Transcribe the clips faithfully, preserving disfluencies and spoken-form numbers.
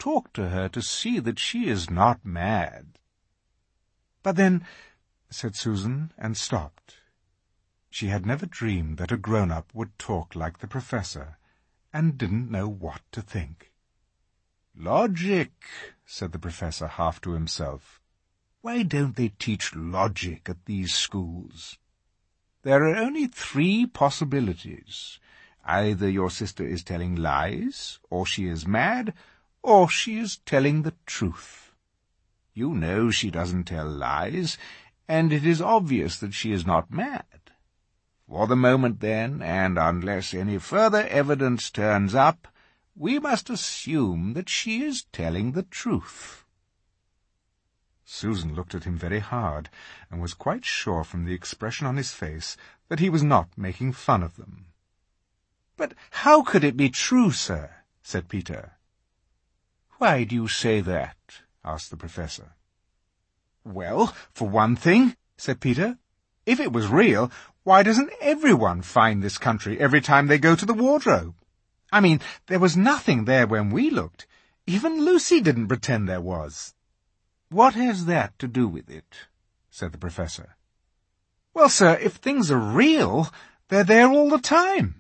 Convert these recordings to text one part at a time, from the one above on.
talk to her to see that she is not mad." "But then—" said Susan, and stopped. She had never dreamed that a grown-up would talk like the Professor, and didn't know what to think. "Logic," said the Professor, half to himself. "Why don't they teach logic at these schools? There are only three possibilities. Either your sister is telling lies, or she is mad, or she is telling the truth. You know she doesn't tell lies, and it is obvious that she is not mad. For the moment, then, and unless any further evidence turns up, we must assume that she is telling the truth." Susan looked at him very hard, and was quite sure from the expression on his face that he was not making fun of them. "But how could it be true, sir?" said Peter. "Why do you say that?" asked the Professor. "Well, for one thing," said Peter, "if it was real, why doesn't everyone find this country every time they go to the wardrobe? I mean, there was nothing there when we looked. Even Lucy didn't pretend there was." "What has that to do with it?" said the Professor. "Well, sir, if things are real, they're there all the time."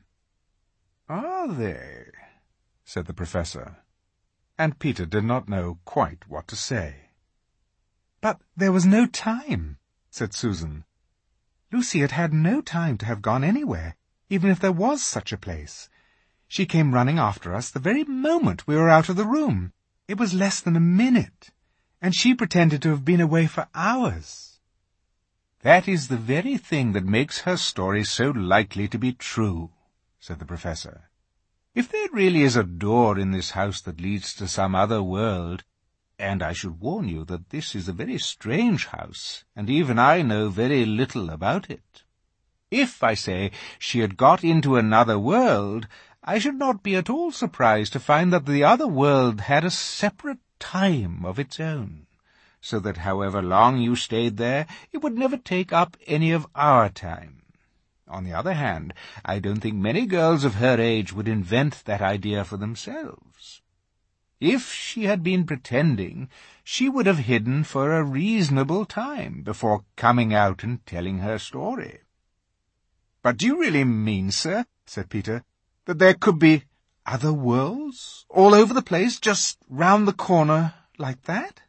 "Are they?" said the Professor, and Peter did not know quite what to say. "But there was no time," said Susan. "Lucy had had no time to have gone anywhere, even if there was such a place. She came running after us the very moment we were out of the room. It was less than a minute, and she pretended to have been away for hours." "That is the very thing that makes her story so likely to be true," said the Professor. "If there really is a door in this house that leads to some other world, and I should warn you that this is a very strange house, and even I know very little about it. If, I say, she had got into another world, I should not be at all surprised to find that the other world had a separate time of its own, so that however long you stayed there, it would never take up any of our time. On the other hand, I don't think many girls of her age would invent that idea for themselves. If she had been pretending, she would have hidden for a reasonable time before coming out and telling her story." "But do you really mean, sir," said Peter, "that there could be other worlds all over the place, just round the corner like that?"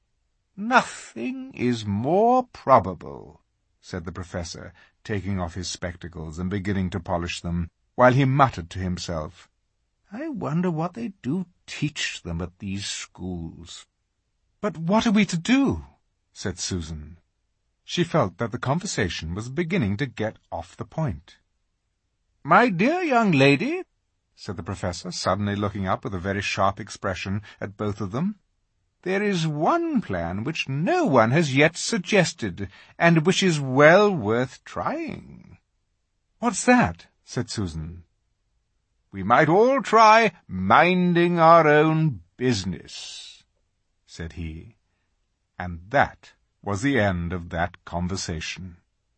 "Nothing is more probable," said the Professor, taking off his spectacles and beginning to polish them, while he muttered to himself, "I wonder what they do teach them at these schools." "But what are we to do?" said Susan. She felt that the conversation was beginning to get off the point. "My dear young lady," said the Professor, suddenly looking up with a very sharp expression at both of them, "there is one plan which no one has yet suggested, and which is well worth trying." "What's that?" said Susan. "We might all try minding our own business," said he, and that was the end of that conversation.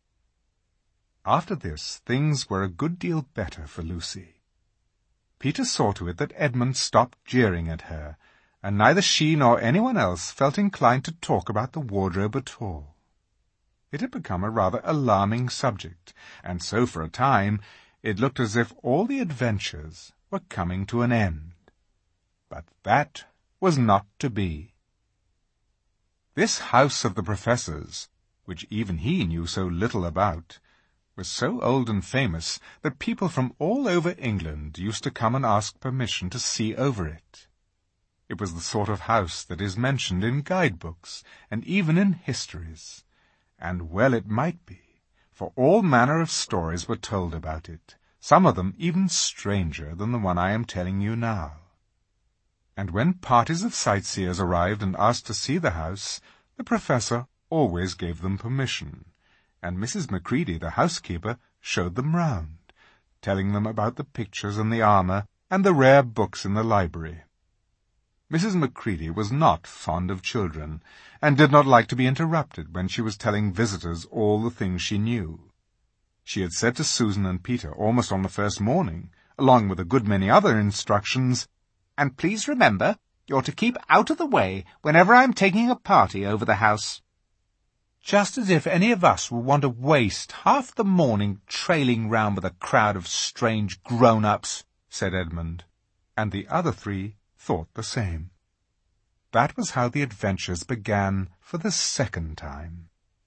After this, things were a good deal better for Lucy. Peter saw to it that Edmund stopped jeering at her, and neither she nor anyone else felt inclined to talk about the wardrobe at all. It had become a rather alarming subject, and so for a time it looked as if all the adventures were coming to an end. But that was not to be. This house of the Professor's, which even he knew so little about, was so old and famous that people from all over England used to come and ask permission to see over it. It was the sort of house that is mentioned in guidebooks and even in histories, and well it might be, for all manner of stories were told about it, some of them even stranger than the one I am telling you now. And when parties of sightseers arrived and asked to see the house, the Professor always gave them permission, and Missus Macready, the housekeeper, showed them round, telling them about the pictures and the armour and the rare books in the library. Missus Macready was not fond of children, and did not like to be interrupted when she was telling visitors all the things she knew. She had said to Susan and Peter almost on the first morning, along with a good many other instructions, "And please remember, You're to keep out of the way whenever I'm taking a party over the house." "Just as if any of us would want to waste half the morning trailing round with a crowd of strange grown-ups," said Edmund, and the other three thought the same. That was how the adventures began for the second time.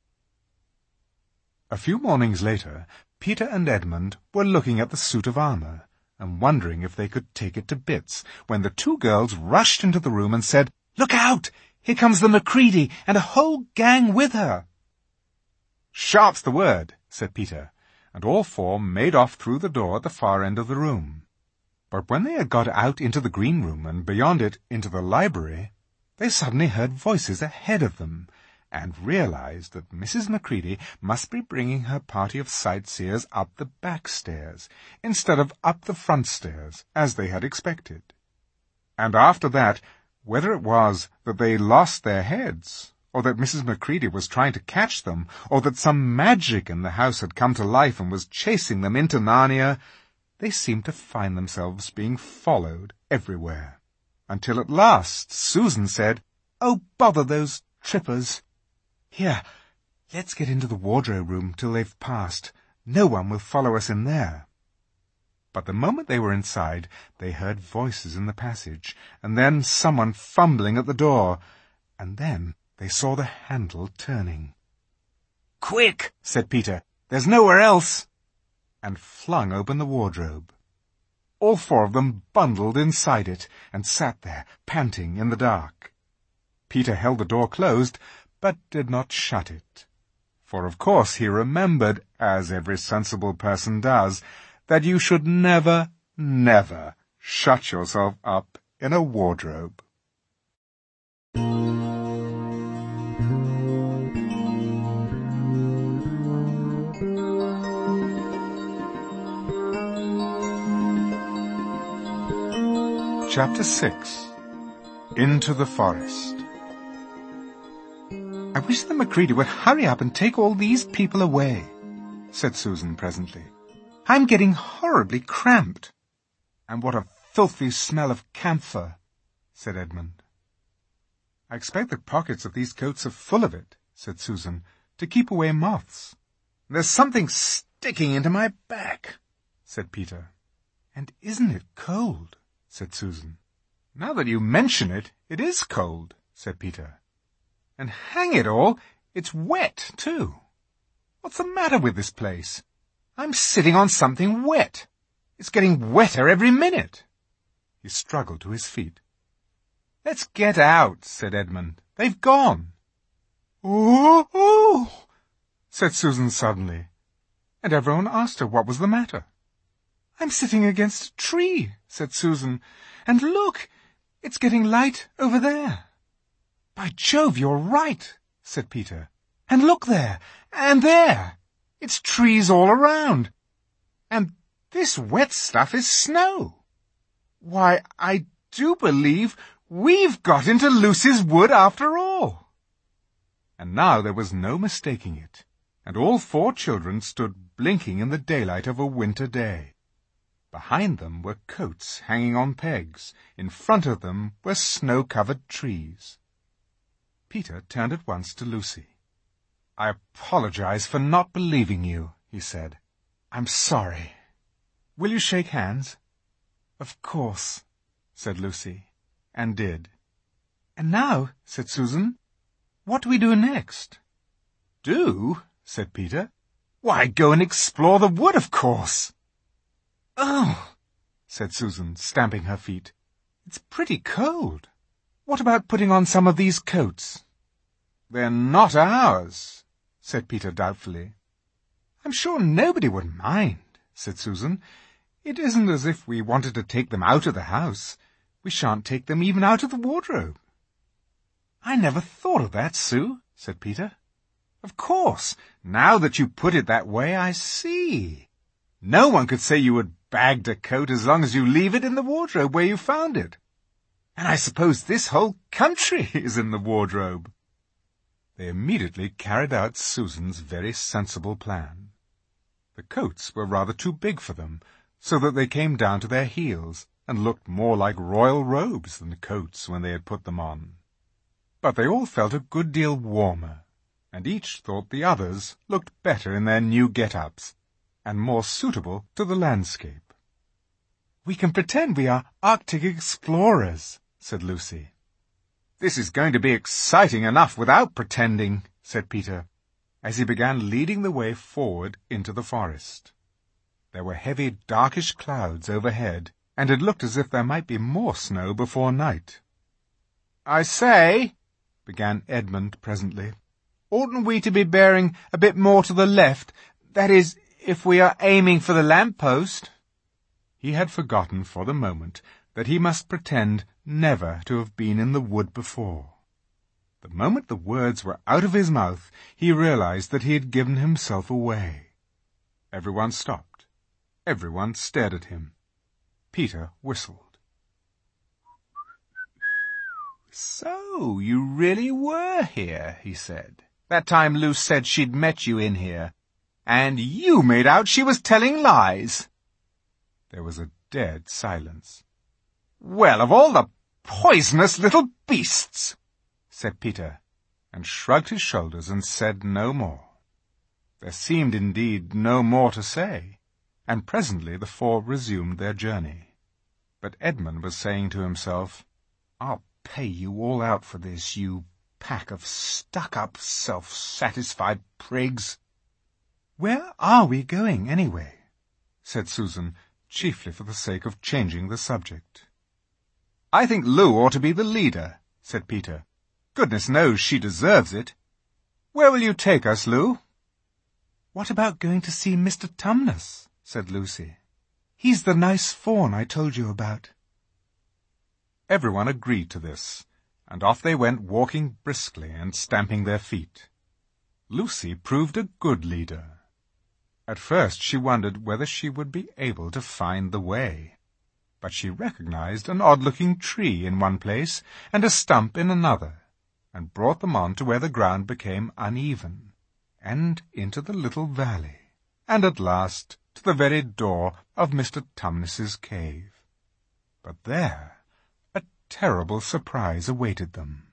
A few mornings later, Peter and Edmund were looking at the suit of armour, and wondering if they could take it to bits, when the two girls rushed into the room and said, "Look out! Here comes the Macready, and a whole gang with her." "Sharp's the word," said Peter, and all four made off through the door at the far end of the room. But when they had got out into the green room, and beyond it into the library, they suddenly heard voices ahead of them, and realized that Missus Macready must be bringing her party of sightseers up the back stairs, instead of up the front stairs, as they had expected. And after that, whether it was that they lost their heads, or that Missus Macready was trying to catch them, or that some magic in the house had come to life and was chasing them into Narnia, they seemed to find themselves being followed everywhere, until at last Susan said, "Oh, bother those trippers. Here, let's get into the wardrobe room till they've passed. No one will follow us in there." But the moment they were inside, they heard voices in the passage, and then someone fumbling at the door, and then they saw the handle turning. "Quick," said Peter, "there's nowhere else," and flung open the wardrobe. All four of them bundled inside it, and sat there, panting in the dark. Peter held the door closed, but did not shut it. For of course he remembered, as every sensible person does, that you should never, never shut yourself up in a wardrobe. Chapter six. Into the Forest. "I wish the Macready would hurry up and take all these people away," said Susan presently. "I'm getting horribly cramped." "And what a filthy smell of camphor," said Edmund. "I expect the pockets of these coats are full of it," said Susan, "to keep away moths." "There's something sticking into my back," said Peter. "And isn't it cold?" said Susan. "Now that you mention it, it is cold," said Peter. "And hang it all, it's wet, too. What's the matter with this place? I'm sitting on something wet. It's getting wetter every minute." He struggled to his feet. "Let's get out," said Edmund. "They've gone." "Oh, oh," said Susan suddenly, and everyone asked her what was the matter. "I'm sitting against a tree," said Susan, "and look, it's getting light over there." "By Jove, you're right," said Peter. "And look there, and there. It's trees all around. And this wet stuff is snow. Why, I do believe we've got into Lucy's wood after all." And now there was no mistaking it, and all four children stood blinking in the daylight of a winter day. Behind them were coats hanging on pegs. In front of them were snow-covered trees. Peter turned at once to Lucy. "I apologize for not believing you," he said. "I'm sorry. Will you shake hands?" "Of course," said Lucy, and did. "And now," said Susan, "what do we do next?" "Do?" said Peter. "Why, go and explore the wood, of course." "Oh," said Susan, stamping her feet. "It's pretty cold. What about putting on some of these coats?" "They're not ours," said Peter doubtfully. "I'm sure nobody would mind," said Susan. "It isn't as if we wanted to take them out of the house. We shan't take them even out of the wardrobe." "I never thought of that, Sue," said Peter. "Of course, now that you put it that way, I see. No one could say you had bagged a coat as long as you leave it in the wardrobe where you found it. And I suppose this whole country is in the wardrobe." They immediately carried out Susan's very sensible plan. The coats were rather too big for them, so that they came down to their heels, and looked more like royal robes than coats when they had put them on. But they all felt a good deal warmer, and each thought the others looked better in their new get-ups, and more suitable to the landscape. "We can pretend we are Arctic explorers," said Lucy. "This is going to be exciting enough without pretending," said Peter, as he began leading the way forward into the forest. There were heavy, darkish clouds overhead, and it looked as if there might be more snow before night. "I say," began Edmund presently, "oughtn't we to be bearing a bit more to the left, that is, if we are aiming for the lamp-post?" He had forgotten for the moment that he must pretend never to have been in the wood before. The moment the words were out of his mouth, he realized that he had given himself away. Everyone stopped. Everyone stared at him. Peter whistled. "So you really were here," he said. "That time Luce said she'd met you in here. And you made out she was telling lies." There was a dead silence. "Well, of all the poisonous little beasts," said Peter, and shrugged his shoulders and said no more. There seemed indeed no more to say, and presently the four resumed their journey. But Edmund was saying to himself, "I'll pay you all out for this, you pack of stuck-up, self-satisfied prigs." "Where are we going, anyway?" said Susan, chiefly for the sake of changing the subject. "I think Lou ought to be the leader," said Peter. "Goodness knows she deserves it. Where will you take us, Lou?" "What about going to see Mister Tumnus?" said Lucy. "He's the nice fawn I told you about." Everyone agreed to this, and off they went walking briskly and stamping their feet. Lucy proved a good leader. At first she wondered whether she would be able to find the way, but she recognized an odd-looking tree in one place and a stump in another, and brought them on to where the ground became uneven, and into the little valley, and at last to the very door of Mister Tumnus's cave. But there a terrible surprise awaited them.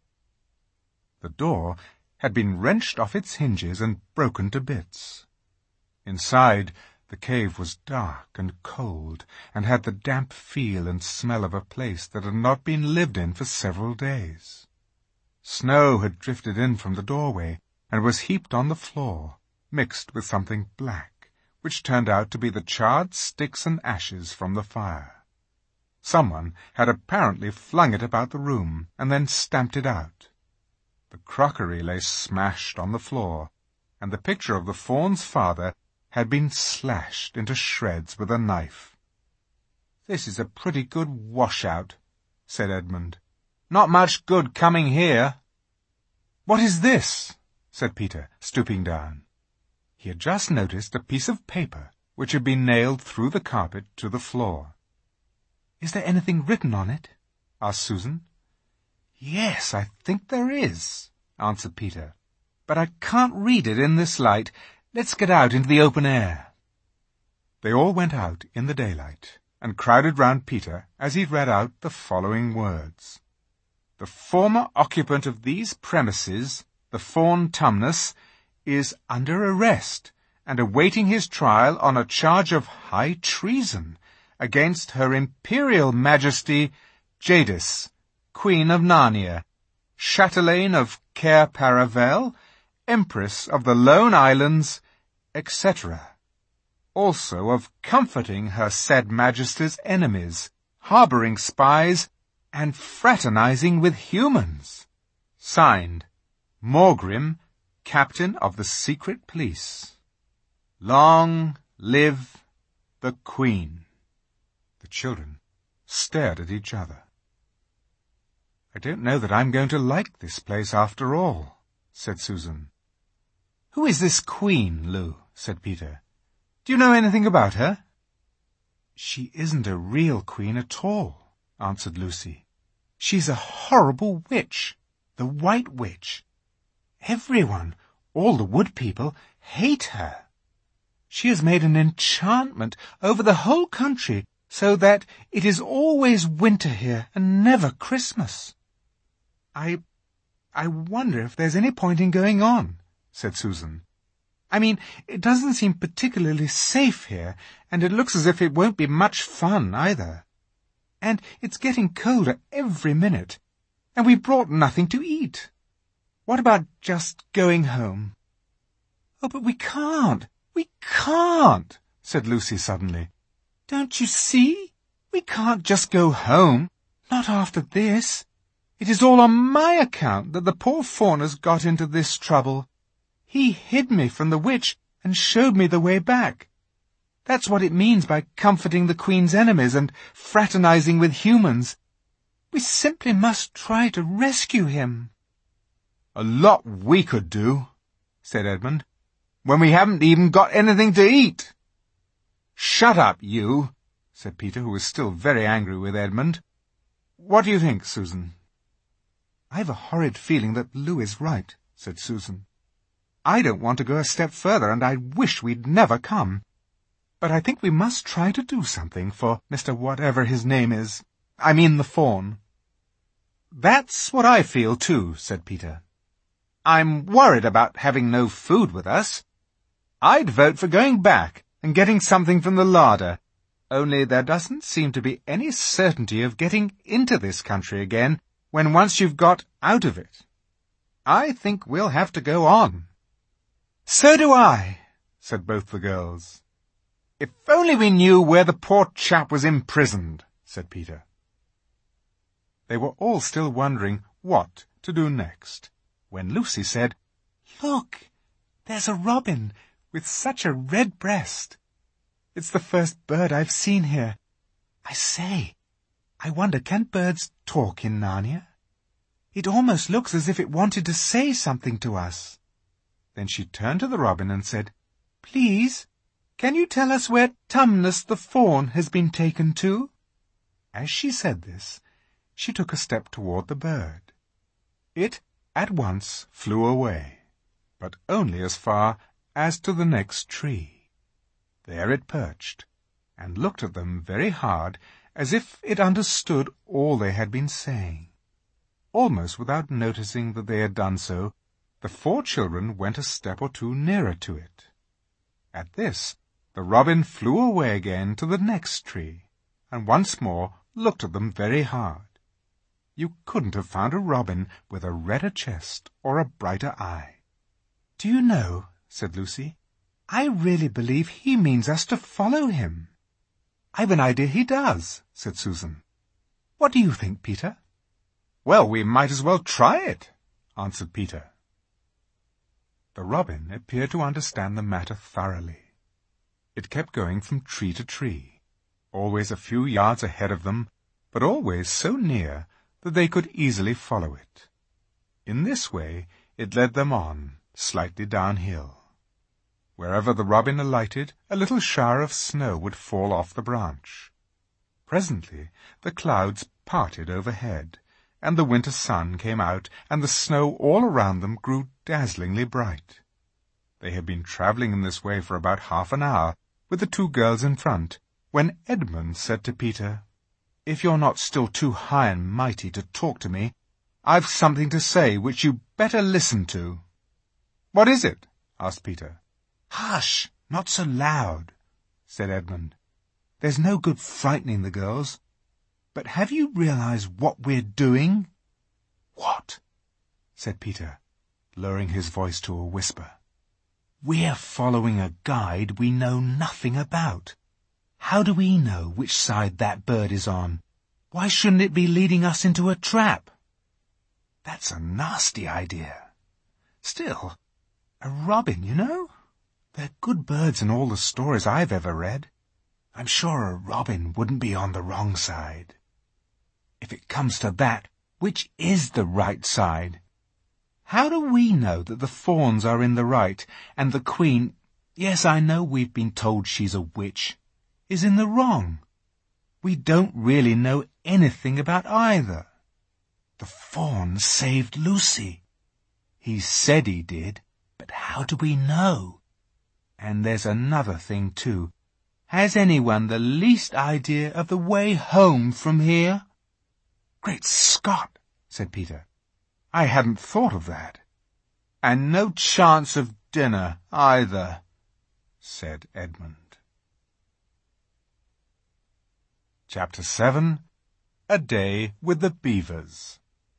The door had been wrenched off its hinges and broken to bits. Inside, the cave was dark and cold, and had the damp feel and smell of a place that had not been lived in for several days. Snow had drifted in from the doorway, and was heaped on the floor, mixed with something black, which turned out to be the charred sticks and ashes from the fire. Someone had apparently flung it about the room, and then stamped it out. The crockery lay smashed on the floor, and the picture of the fawn's father had been slashed into shreds with a knife. "This is a pretty good washout," said Edmund. "Not much good coming here." "What is this?" said Peter, stooping down. He had just noticed a piece of paper which had been nailed through the carpet to the floor. "Is there anything written on it?" asked Susan. "Yes, I think there is," answered Peter. "But I can't read it in this light. Let's get out into the open air." They all went out in the daylight, and crowded round Peter as he read out the following words. "The former occupant of these premises, the Fawn Tumnus, is under arrest and awaiting his trial on a charge of high treason against Her Imperial Majesty Jadis, Queen of Narnia, Chatelaine of Cair Paravel, Empress of the Lone Islands, et cetera, also of comforting her said Majesty's enemies, harbouring spies, and fraternizing with humans. Signed, Morgrim, Captain of the Secret Police. Long live the Queen." The children stared at each other. "I don't know that I'm going to like this place after all," said Susan. "Who is this Queen, Lou?" said Peter. "Do you know anything about her?" "She isn't a real queen at all," answered Lucy. "She's a horrible witch, the White Witch. Everyone, all the wood people, hate her. She has made an enchantment over the whole country so that it is always winter here and never Christmas. I, I wonder if there's any point in going on, said Susan. I mean, it doesn't seem particularly safe here, and it looks as if it won't be much fun either. And it's getting colder every minute, and we've brought nothing to eat. What about just going home? Oh, but we can't, we can't, said Lucy suddenly. Don't you see? We can't just go home, not after this. It is all on my account that the poor fawn has got into this trouble. He hid me from the witch and showed me the way back. That's what it means by comforting the Queen's enemies and fraternizing with humans. We simply must try to rescue him. A lot we could do, said Edmund, when we haven't even got anything to eat. Shut up, you, said Peter, who was still very angry with Edmund. What do you think, Susan? I've a horrid feeling that Lou is right, said Susan. I don't want to go a step further, and I wish we'd never come. But I think we must try to do something for Mister Whatever his name is. I mean the fawn. That's what I feel too, said Peter. I'm worried about having no food with us. I'd vote for going back and getting something from the larder, only there doesn't seem to be any certainty of getting into this country again when once you've got out of it. I think we'll have to go on. So do I, said both the girls. If only we knew where the poor chap was imprisoned, said Peter. They were all still wondering what to do next, when Lucy said, Look, there's a robin with such a red breast. It's the first bird I've seen here. I say, I wonder, can birds talk in Narnia? It almost looks as if it wanted to say something to us. Then she turned to the robin and said, Please, can you tell us where Tumnus the fawn has been taken to? As she said this, she took a step toward the bird. It at once flew away, but only as far as to the next tree. There it perched, and looked at them very hard, as if it understood all they had been saying. Almost without noticing that they had done so, the four children went a step or two nearer to it. At this, the robin flew away again to the next tree, and once more looked at them very hard. You couldn't have found a robin with a redder chest or a brighter eye. Do you know, said Lucy, I really believe he means us to follow him. I've an idea he does, said Susan. What do you think, Peter? Well, we might as well try it, answered Peter. The robin appeared to understand the matter thoroughly. It kept going from tree to tree, always a few yards ahead of them, but always so near that they could easily follow it. In this way it led them on, slightly downhill. Wherever the robin alighted, a little shower of snow would fall off the branch. Presently the clouds parted overhead, and the winter sun came out, and the snow all around them grew dazzlingly bright. They had been travelling in this way for about half an hour, with the two girls in front, when Edmund said to Peter, If you're not still too high and mighty to talk to me, I've something to say which you better listen to. What is it? asked Peter. Hush, not so loud, said Edmund. There's no good frightening the girls. But have you realized what we're doing? What? said Peter, lowering his voice to a whisper. We're following a guide we know nothing about. How do we know which side that bird is on? Why shouldn't it be leading us into a trap? That's a nasty idea. Still, a robin, you know? They're good birds in all the stories I've ever read. I'm sure a robin wouldn't be on the wrong side. If it comes to that, which is the right side? How do we know that the fawns are in the right, and the Queen, yes, I know we've been told she's a witch, is in the wrong? We don't really know anything about either. The fawn saved Lucy. He said he did, but how do we know? And there's another thing, too. Has anyone the least idea of the way home from here?" "Great Scott," said Peter. "I hadn't thought of that." "And no chance of dinner, either," said Edmund. Chapter seven. A Day with the Beavers.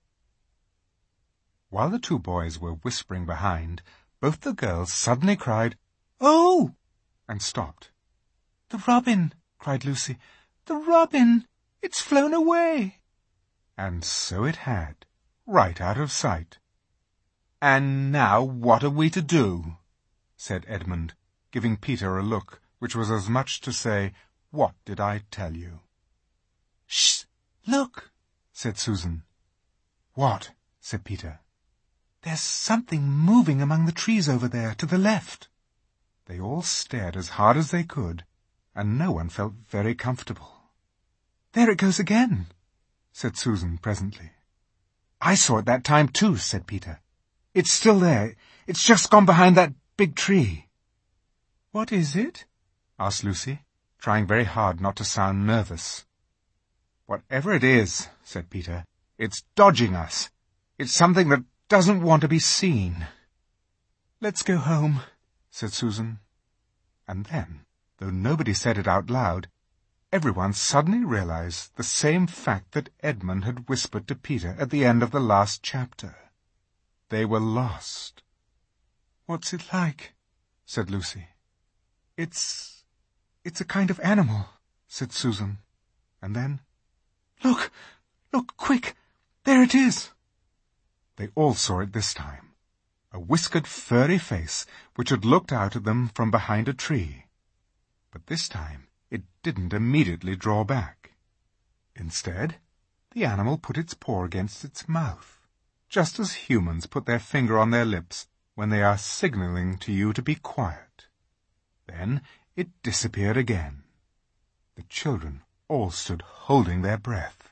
While the two boys were whispering behind, both the girls suddenly cried, "Oh!" and stopped. "The robin!" cried Lucy. "The robin! It's flown away!" And so it had, right out of sight. "And now what are we to do?" said Edmund, giving Peter a look which was as much to say, "What did I tell you?" "Shh! Look!" said Susan. "What?" said Peter. "There's something moving among the trees over there, to the left." They all stared as hard as they could, and no one felt very comfortable. "There it goes again," said Susan presently. "I saw it that time too," said Peter. "It's still there. It's just gone behind that big tree." "What is it?" asked Lucy, trying very hard not to sound nervous. "Whatever it is," said Peter, "it's dodging us. It's something that doesn't want to be seen." "Let's go home," said Susan. And then, though nobody said it out loud, everyone suddenly realized the same fact that Edmund had whispered to Peter at the end of the last chapter. They were lost. "What's it like?" said Lucy. It's... it's a kind of animal," said Susan. And then, "Look! Look, quick! There it is!" They all saw it this time. A whiskered, furry face which had looked out at them from behind a tree. But this time it didn't immediately draw back. Instead, the animal put its paw against its mouth, just as humans put their finger on their lips when they are signaling to you to be quiet. Then it disappeared again. The children all stood holding their breath.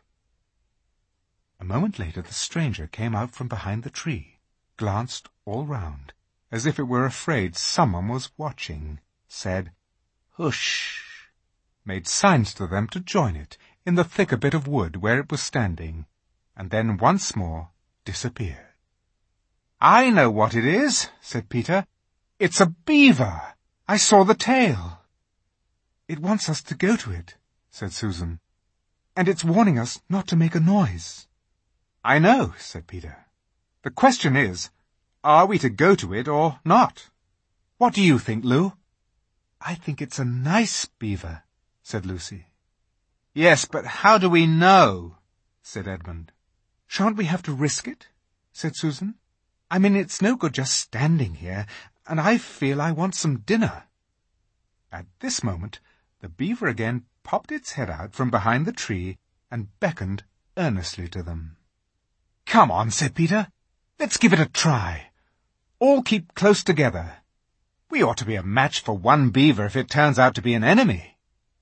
A moment later the stranger came out from behind the tree, glanced all round, as if it were afraid someone was watching, said, "Hush," made signs to them to join it in the thicker bit of wood where it was standing, and then once more disappeared. "I know what it is," said Peter. "It's a beaver. I saw the tail." "It wants us to go to it," said Susan, "and it's warning us not to make a noise." "I know," said Peter. "The question is, are we to go to it or not? What do you think, Lou?" "I think it's a nice beaver," said Lucy. "Yes, but how do we know?" said Edmund. "Shan't we have to risk it?" said Susan. "I mean, it's no good just standing here, and I feel I want some dinner." At this moment, the beaver again popped its head out from behind the tree and beckoned earnestly to them. "Come on," said Peter. "Let's give it a try. All keep close together. We ought to be a match for one beaver if it turns out to be an enemy."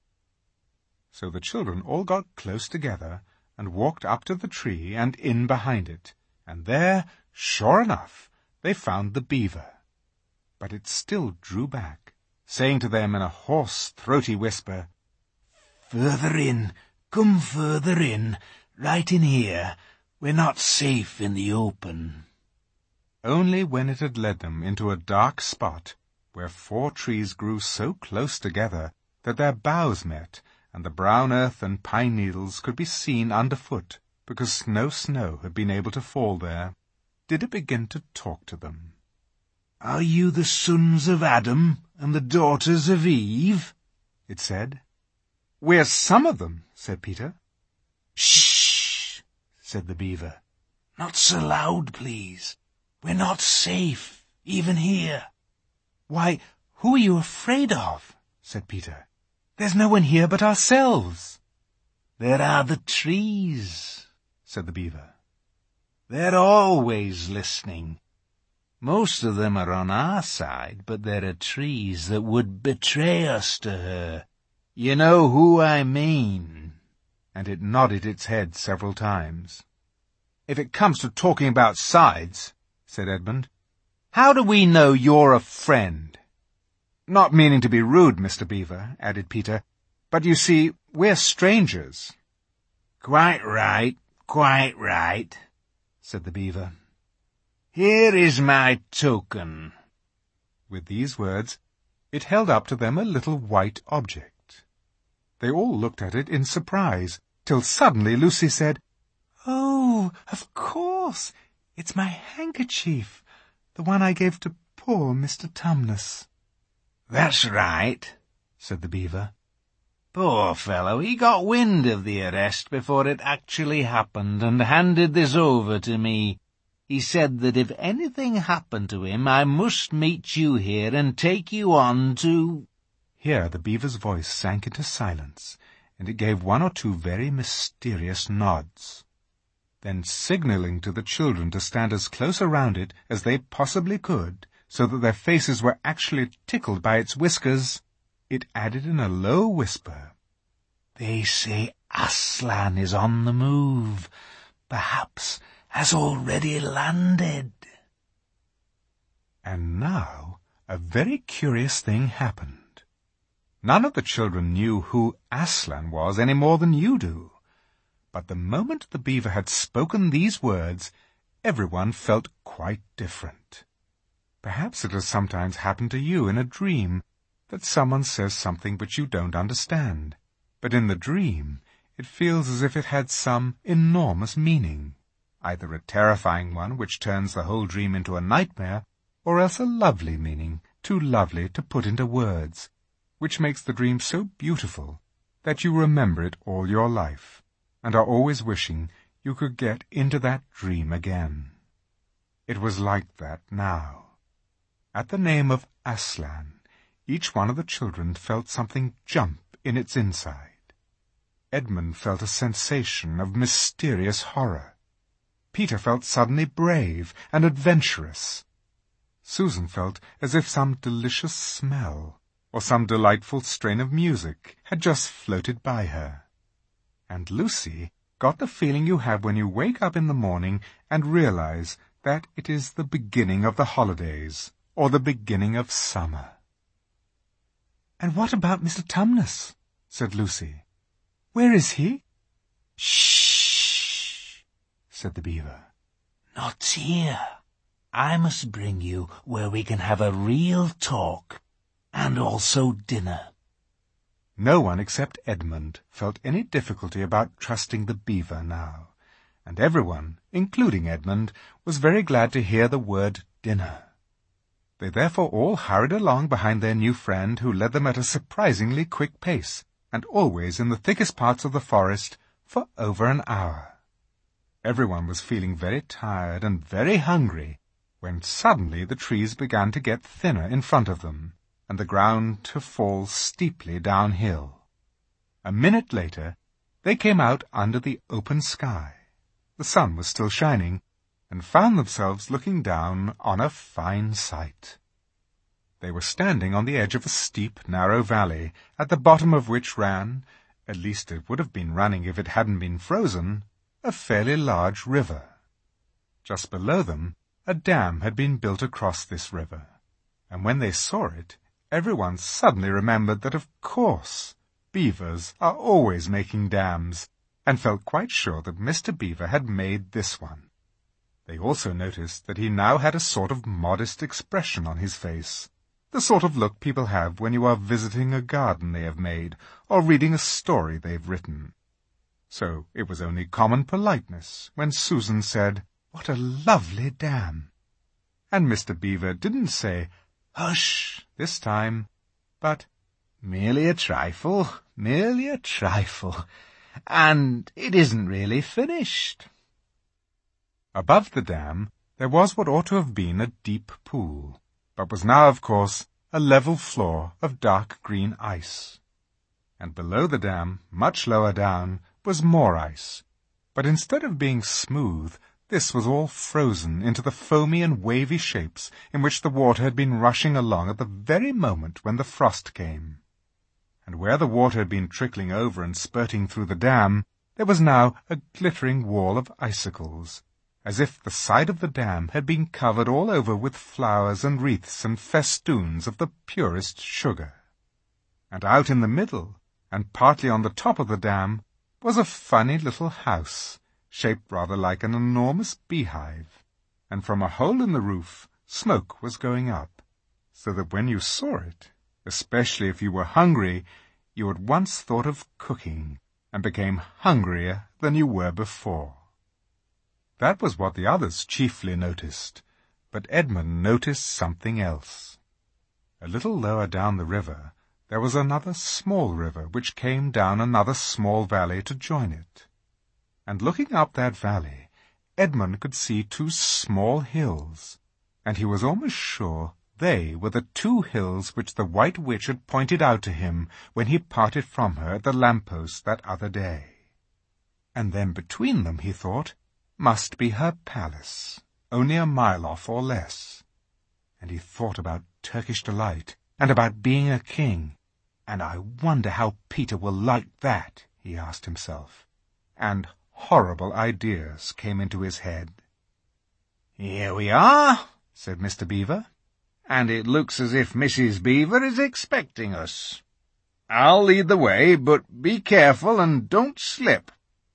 So the children all got close together and walked up to the tree and in behind it, and there, sure enough, they found the beaver. But it still drew back, saying to them in a hoarse, throaty whisper, "Further in, come further in, right in here. We're not safe in the open." Only when it had led them into a dark spot, where four trees grew so close together that their boughs met, and the brown earth and pine needles could be seen underfoot, because no snow had been able to fall there, did it begin to talk to them. "Are you the sons of Adam and the daughters of Eve?" it said. "We're some of them," said Peter. "Shh," said the beaver. "Not so loud, please. We're not safe, even here." "Why, who are you afraid of?" said Peter. "There's no one here but ourselves." "There are the trees," said the beaver. "They're always listening. Most of them are on our side, but there are trees that would betray us to her. You know who I mean." And it nodded its head several times. "If it comes to talking about sides," said Edmund, "how do we know you're a friend?" Not meaning to be rude, Mister Beaver," added Peter, "but you see, we're strangers." "Quite right, quite right," said the Beaver. "Here is my token." With these words, it held up to them a little white object. They all looked at it in surprise, till suddenly Lucy said, "Oh, of course, it's my handkerchief, the one I gave to poor Mister Tumnus." "That's right," said the Beaver. "Poor fellow, he got wind of the arrest before it actually happened, and handed this over to me. He said that if anything happened to him, I must meet you here and take you on to—" Here the Beaver's voice sank into silence, and it gave one or two very mysterious nods. Then, signalling to the children to stand as close around it as they possibly could, so that their faces were actually tickled by its whiskers, it added in a low whisper, "They say Aslan is on the move, perhaps has already landed." And now a very curious thing happened. None of the children knew who Aslan was any more than you do. But the moment the Beaver had spoken these words, everyone felt quite different. Perhaps it has sometimes happened to you in a dream that someone says something which you don't understand, but in the dream it feels as if it had some enormous meaning, either a terrifying one which turns the whole dream into a nightmare, or else a lovely meaning, too lovely to put into words, which makes the dream so beautiful that you remember it all your life, and are always wishing you could get into that dream again. It was like that now. At the name of Aslan, each one of the children felt something jump in its inside. Edmund felt a sensation of mysterious horror. Peter felt suddenly brave and adventurous. Susan felt as if some delicious smell or some delightful strain of music had just floated by her. And Lucy got the feeling you have when you wake up in the morning and realize that it is the beginning of the holidays, or the beginning of summer. "And what about Mister Tumnus?" said Lucy. "Where is he?" "Shh," said the Beaver. "Not here. I must bring you where we can have a real talk, and also dinner." No one except Edmund felt any difficulty about trusting the Beaver now, and everyone, including Edmund, was very glad to hear the word dinner. They therefore all hurried along behind their new friend, who led them at a surprisingly quick pace, and always in the thickest parts of the forest, for over an hour. Everyone was feeling very tired and very hungry, when suddenly the trees began to get thinner in front of them, and the ground to fall steeply downhill. A minute later, they came out under the open sky. The sun was still shining, and found themselves looking down on a fine sight. They were standing on the edge of a steep, narrow valley, at the bottom of which ran, at least it would have been running if it hadn't been frozen, a fairly large river. Just below them, a dam had been built across this river, and when they saw it, everyone suddenly remembered that, of course, beavers are always making dams, and felt quite sure that Mister Beaver had made this one. They also noticed that he now had a sort of modest expression on his face, the sort of look people have when you are visiting a garden they have made, or reading a story they've written. So it was only common politeness when Susan said, "What a lovely dam!" And Mister Beaver didn't say, "Hush," this time, but, "Merely a trifle, merely a trifle, and it isn't really finished." Above the dam there was what ought to have been a deep pool, but was now, of course, a level floor of dark green ice. And below the dam, much lower down, was more ice, but instead of being smooth, this was all frozen into the foamy and wavy shapes in which the water had been rushing along at the very moment when the frost came. And where the water had been trickling over and spurting through the dam, there was now a glittering wall of icicles, as if the side of the dam had been covered all over with flowers and wreaths and festoons of the purest sugar. And out in the middle, and partly on the top of the dam, was a funny little house, shaped rather like an enormous beehive, and from a hole in the roof smoke was going up, so that when you saw it, especially if you were hungry, you at once thought of cooking, and became hungrier than you were before. That was what the others chiefly noticed, but Edmund noticed something else. A little lower down the river, there was another small river which came down another small valley to join it. And looking up that valley, Edmund could see two small hills, and he was almost sure they were the two hills which the White Witch had pointed out to him when he parted from her at the lamp-post that other day. And then between them, he thought, must be her palace, only a mile off or less. And he thought about Turkish delight, and about being a king. And I wonder how Peter will like that, he asked himself. And horrible ideas came into his head. "Here we are," said Mister Beaver, "and it looks as if Missus Beaver is expecting us. I'll lead the way, but be careful and don't slip."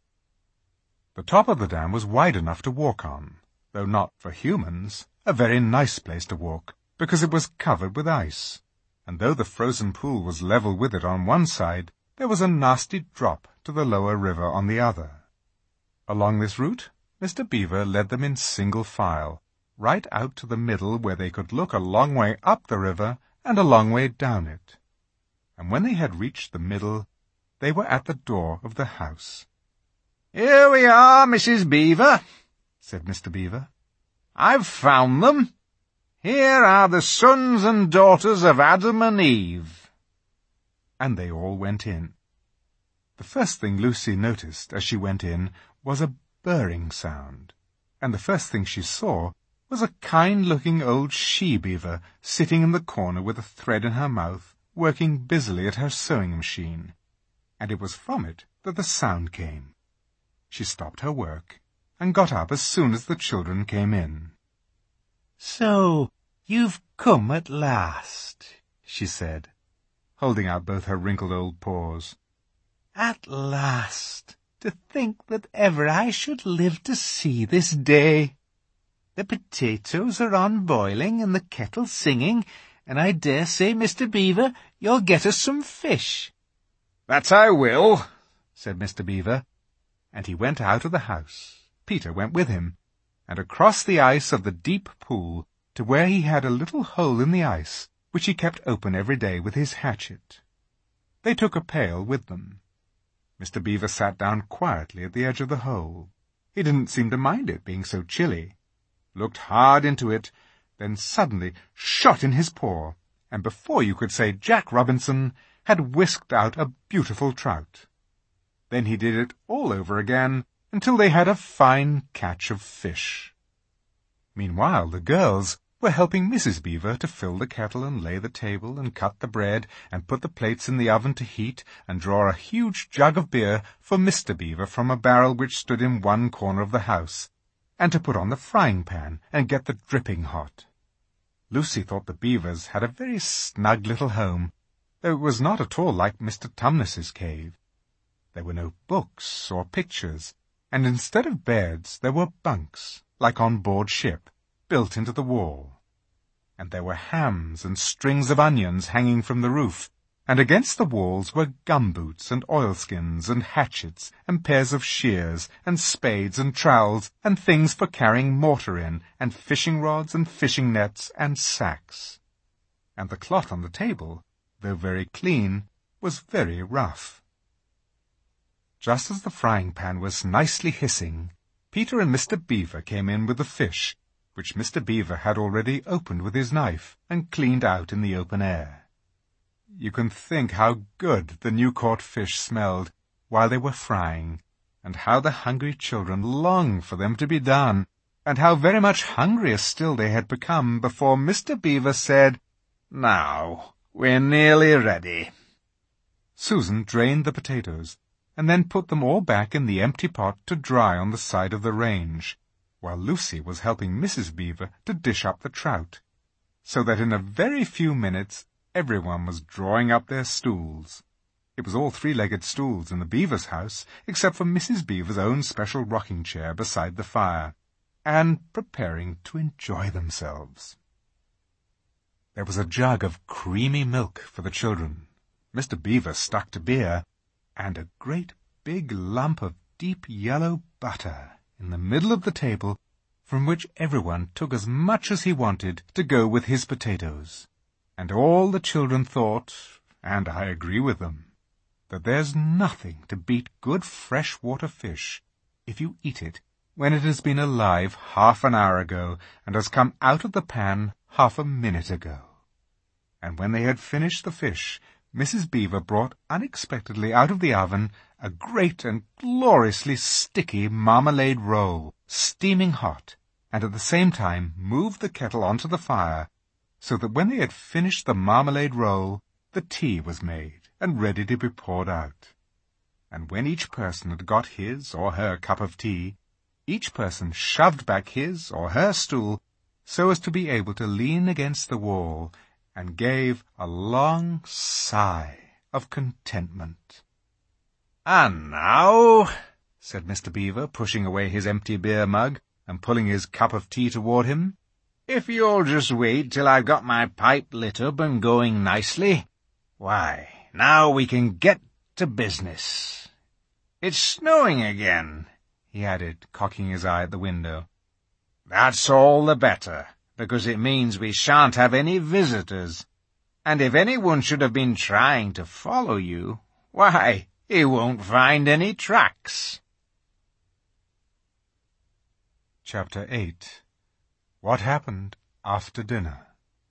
The top of the dam was wide enough to walk on, though not for humans, a very nice place to walk, because it was covered with ice, and though the frozen pool was level with it on one side, there was a nasty drop to the lower river on the other. Along this route, Mister Beaver led them in single file, right out to the middle where they could look a long way up the river and a long way down it. And when they had reached the middle, they were at the door of the house. "Here we are, Missus Beaver," said Mister Beaver. "I've found them. Here are the sons and daughters of Adam and Eve." And they all went in. The first thing Lucy noticed as she went in was a burring sound, and the first thing she saw was a kind-looking old she-beaver sitting in the corner with a thread in her mouth, working busily at her sewing-machine, and it was from it that the sound came. She stopped her work, and got up as soon as the children came in. "So, you've come at last," she said, holding out both her wrinkled old paws. "At last! To think that ever I should live to see this day. The potatoes are on boiling and the kettle singing, and I dare say, Mister Beaver, you'll get us some fish." "That I will," said Mister Beaver, and he went out of the house. Peter went with him, and across the ice of the deep pool to where he had a little hole in the ice, which he kept open every day with his hatchet. They took a pail with them. Mister Beaver sat down quietly at the edge of the hole. He didn't seem to mind it being so chilly, looked hard into it, then suddenly shot in his paw, and before you could say Jack Robinson, had whisked out a beautiful trout. Then he did it all over again, until they had a fine catch of fish. Meanwhile the girls were helping Missus Beaver to fill the kettle and lay the table and cut the bread and put the plates in the oven to heat and draw a huge jug of beer for Mister Beaver from a barrel which stood in one corner of the house, and to put on the frying pan and get the dripping hot. Lucy thought the Beavers had a very snug little home, though it was not at all like Mister Tumnus's cave. There were no books or pictures, and instead of beds there were bunks, like on board ship, built into the wall. And there were hams and strings of onions hanging from the roof, and against the walls were gumboots and oilskins and hatchets and pairs of shears and spades and trowels and things for carrying mortar in, and fishing rods and fishing nets and sacks. And the cloth on the table, though very clean, was very rough. Just as the frying pan was nicely hissing, Peter and Mister Beaver came in with the fish, which Mister Beaver had already opened with his knife and cleaned out in the open air. You can think how good the new-caught fish smelled while they were frying, and how the hungry children longed for them to be done, and how very much hungrier still they had become before Mister Beaver said, "Now, we're nearly ready." Susan drained the potatoes, and then put them all back in the empty pot to dry on the side of the range, while Lucy was helping Missus Beaver to dish up the trout, so that in a very few minutes everyone was drawing up their stools. It was all three-legged stools in the Beaver's house, except for Missus Beaver's own special rocking chair beside the fire, and preparing to enjoy themselves. There was a jug of creamy milk for the children. Mister Beaver stuck to beer, and a great big lump of deep yellow butter in the middle of the table, from which everyone took as much as he wanted to go with his potatoes. And all the children thought, and I agree with them, that there's nothing to beat good fresh-water fish if you eat it when it has been alive half an hour ago and has come out of the pan half a minute ago. And when they had finished the fish, Missus Beaver brought unexpectedly out of the oven a great and gloriously sticky marmalade roll, steaming hot, and at the same time moved the kettle onto the fire, so that when they had finished the marmalade roll, the tea was made and ready to be poured out. And when each person had got his or her cup of tea, each person shoved back his or her stool so as to be able to lean against the wall, and gave a long sigh of contentment. "And now," said Mister Beaver, pushing away his empty beer mug and pulling his cup of tea toward him, "if you'll just wait till I've got my pipe lit up and going nicely, why, now we can get to business. It's snowing again," he added, cocking his eye at the window. "That's all the better, because it means we shan't have any visitors. And if anyone should have been trying to follow you, why, he won't find any tracks." Chapter eight. What happened after dinner?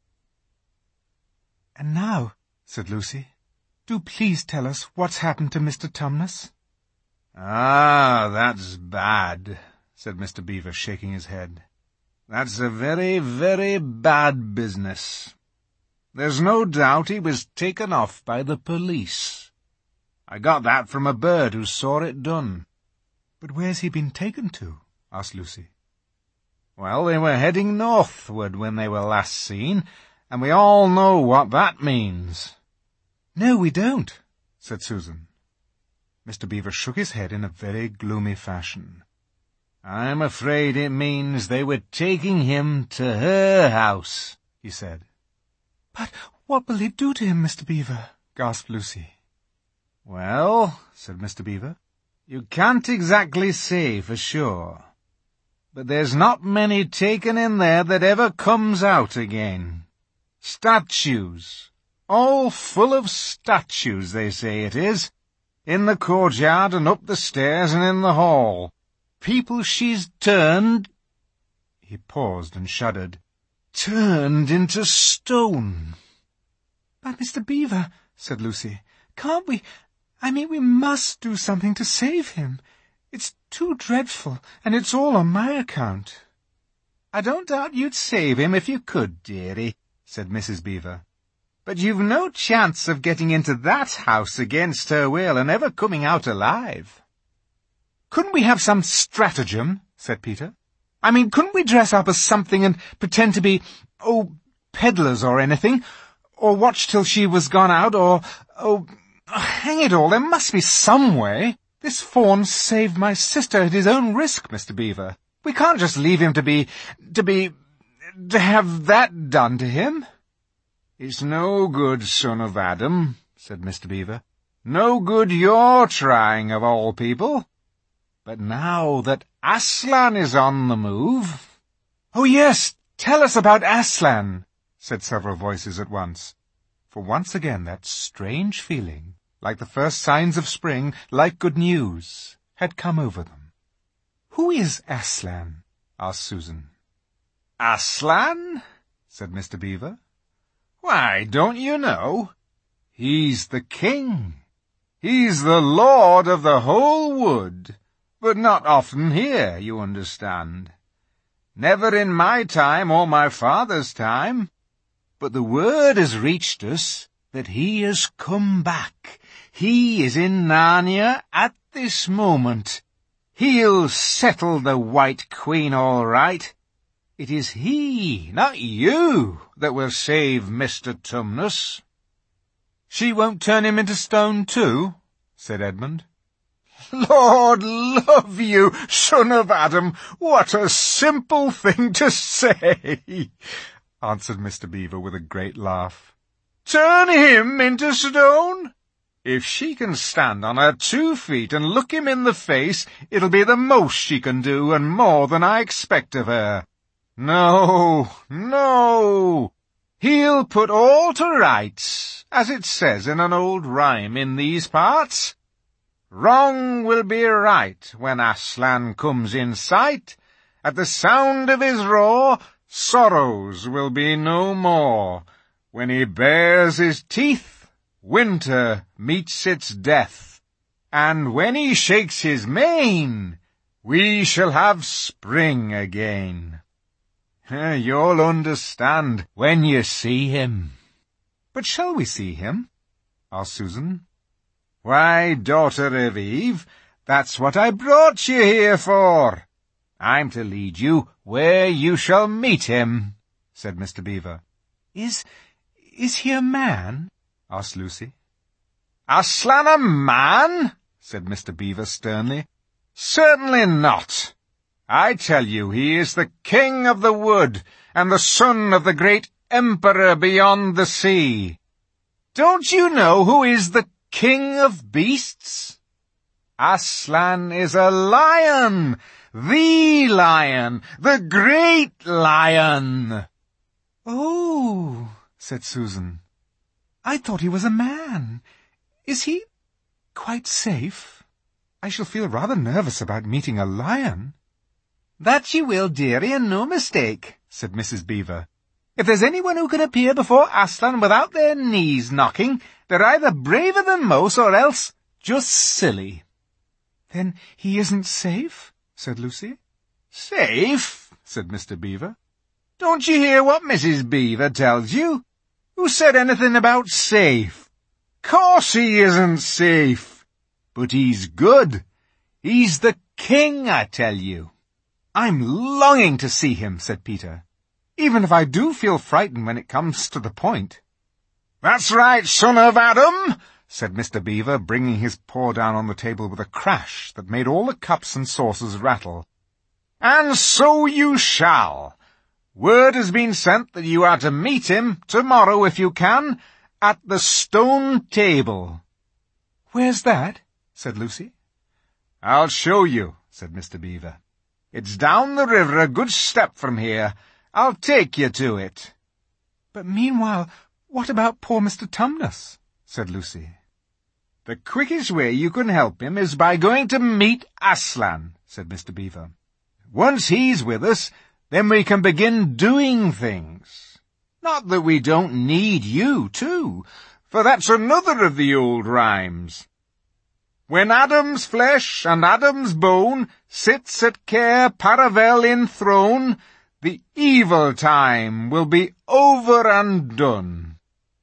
"And now," said Lucy, "do please tell us what's happened to Mister Tumnus." "Ah, that's bad," said Mister Beaver, shaking his head. "That's a very, very bad business. There's no doubt he was taken off by the police. I got that from a bird who saw it done." "But where's he been taken to?" asked Lucy. "Well, they were heading northward when they were last seen, and we all know what that means." "No, we don't," said Susan. Mister Beaver shook his head in a very gloomy fashion. "I'm afraid it means they were taking him to her house," he said. "But what will he do to him, Mister Beaver?" gasped Lucy. "Well," said Mister Beaver, "you can't exactly say for sure. But there's not many taken in there that ever comes out again. Statues, all full of statues, they say it is, in the courtyard and up the stairs and in the hall. People she's turned—" He paused and shuddered. "Turned into stone." "But, Mister Beaver," said Lucy, "can't we— I mean, we must do something to save him. It's too dreadful, and it's all on my account." "I don't doubt you'd save him if you could, dearie," said Missus Beaver. "But you've no chance of getting into that house against her will and ever coming out alive." "Couldn't we have some stratagem?" said Peter. "I mean, couldn't we dress up as something and pretend to be, oh, peddlers or anything? Or watch till she was gone out, or, oh, hang it all, there must be some way. This fawn saved my sister at his own risk, Mister Beaver. We can't just leave him to be, to be, to have that done to him." "It's no good, son of Adam," said Mister Beaver. "No good you're trying, of all people. But now that Aslan is on the move—" "Oh, yes, tell us about Aslan," said several voices at once. For once again that strange feeling, like the first signs of spring, like good news, had come over them. "Who is Aslan?" asked Susan. "Aslan?" said Mister Beaver. "Why, don't you know? He's the king. He's the lord of the whole wood. But not often here, you understand. Never in my time or my father's time. But the word has reached us that he has come back. He is in Narnia at this moment. He'll settle the White Queen all right. It is he, not you, that will save Mister Tumnus." "She won't turn him into stone too?" said Edmund. "Lord love you, son of Adam, what a simple thing to say," answered Mister Beaver with a great laugh. "Turn him into stone? If she can stand on her two feet and look him in the face, it'll be the most she can do, and more than I expect of her. No, no, he'll put all to rights, as it says in an old rhyme in these parts. Wrong will be right when Aslan comes in sight. At the sound of his roar, sorrows will be no more. When he bares his teeth, winter meets its death. And when he shakes his mane, we shall have spring again. You'll understand when you see him." "But shall we see him?" asked Susan. "Why, daughter of Eve, that's what I brought you here for. I'm to lead you where you shall meet him," said Mister Beaver. Is, is he a man?" asked Lucy. "Aslan a man?" said Mister Beaver sternly. "Certainly not. I tell you he is the king of the wood, and the son of the great emperor beyond the sea. Don't you know who is the king of beasts? Aslan is a lion, the lion, the great lion." "Oh," said Susan. "I thought he was a man. Is he quite safe? I shall feel rather nervous about meeting a lion." "That you will, dearie, and no mistake," said Missus Beaver. "If there's anyone who can appear before Aslan without their knees knocking, they're either braver than most or else just silly." "Then he isn't safe?" said Lucy. "Safe?" said Mister Beaver. "Don't you hear what Missus Beaver tells you? Who said anything about safe? Course he isn't safe. But he's good. He's the king, I tell you." "I'm longing to see him," said Peter, "even if I do feel frightened when it comes to the point." "That's right, son of Adam," said Mister Beaver, bringing his paw down on the table with a crash that made all the cups and saucers rattle. "And so you shall. Word has been sent that you are to meet him tomorrow, if you can, at the stone table." "Where's that?" said Lucy. "I'll show you," said Mister Beaver. "It's down the river a good step from here. I'll take you to it." "But meanwhile, what about poor Mister Tumnus?" said Lucy. "The quickest way you can help him is by going to meet Aslan," said Mister Beaver. "Once he's with us, then we can begin doing things. Not that we don't need you, too, for that's another of the old rhymes. When Adam's flesh and Adam's bone sits at Cair Paravel enthroned, the evil time will be over and done.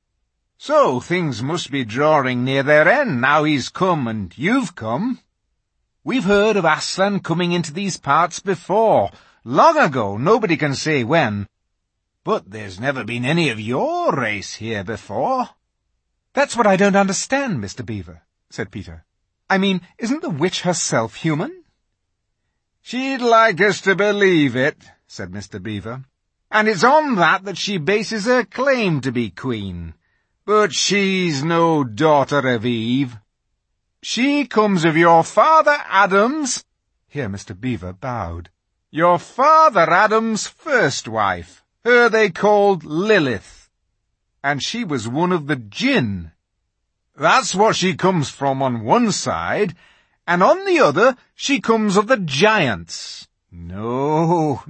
So things must be drawing near their end now he's come and you've come. We've heard of Aslan coming into these parts before, long ago, nobody can say when. But there's never been any of your race here before." "That's what I don't understand, Mister Beaver," said Peter. "I mean, isn't the witch herself human?" "She'd like us to believe it," said Mister Beaver, "and it's on that that she bases her claim to be queen. But she's no daughter of Eve. She comes of your father Adam's—" Here Mister Beaver bowed. "Your father Adam's first wife. Her they called Lilith. And she was one of the Jinn. That's what she comes from on one side, and on the other she comes of the giants. No,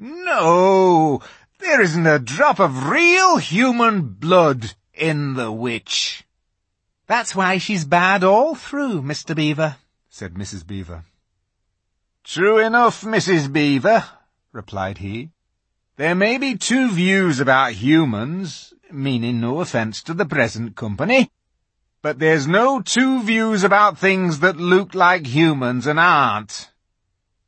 no, there isn't a drop of real human blood in the witch." "That's why she's bad all through, Mister Beaver," said Missus Beaver. "True enough, Missus Beaver," replied he. "There may be two views about humans, meaning no offence to the present company, but there's no two views about things that look like humans and aren't.